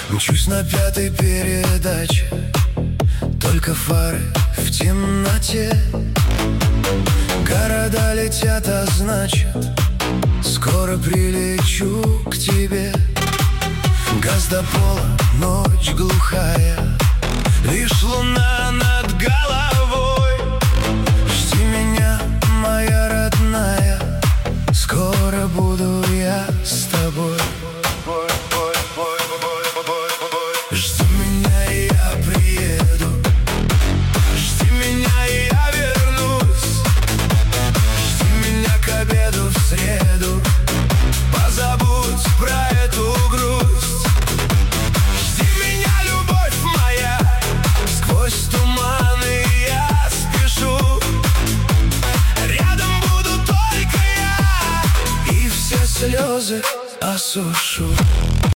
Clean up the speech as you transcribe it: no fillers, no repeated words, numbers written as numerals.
Мчусь на пятой передаче, только фары в темноте. Города летят, а значит, скоро прилечу к тебе. Газ до пола, ночь глухая, лишь луна над головой. Жди меня, моя родная, скоро буду я с тобой. Жди меня, и я приеду. Жди меня, и я вернусь. Жди меня к обеду в среду. Позабудь про эту грусть. Жди меня, любовь моя, сквозь туманы я спешу. Рядом буду только я, и все слезы осушу.